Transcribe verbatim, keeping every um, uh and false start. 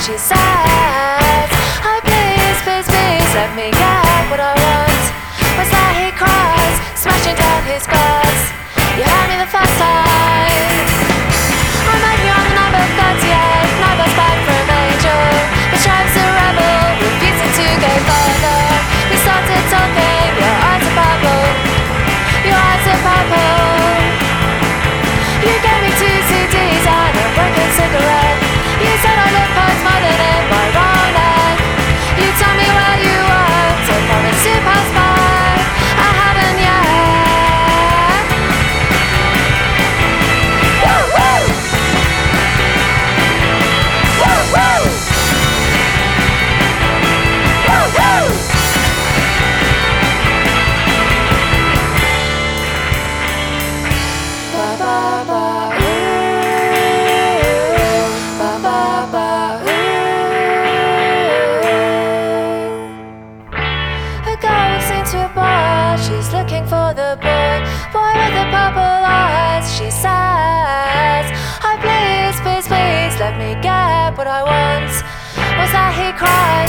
she says, oh please, please, please, let me get what I want. What's that he cries, smashing down his glass? You had me the first time. I met you on number thirty-eight, no bus back from Angel. The stripes a rebel, refusing to go further. We started talking, your eyes are purple, your eyes are purple. You gave me two C Ds and a broken cigarette. You said I look postmodern in my wrong neck. You told me where you were, so promise to pass by. I haven't yet. Woo woo! Woo woo! Woo woo! Ba ba ba. To a bar, she's looking for the boy, boy with the purple eyes. She says, oh please, please, please, let me get what I want. Was that he cried?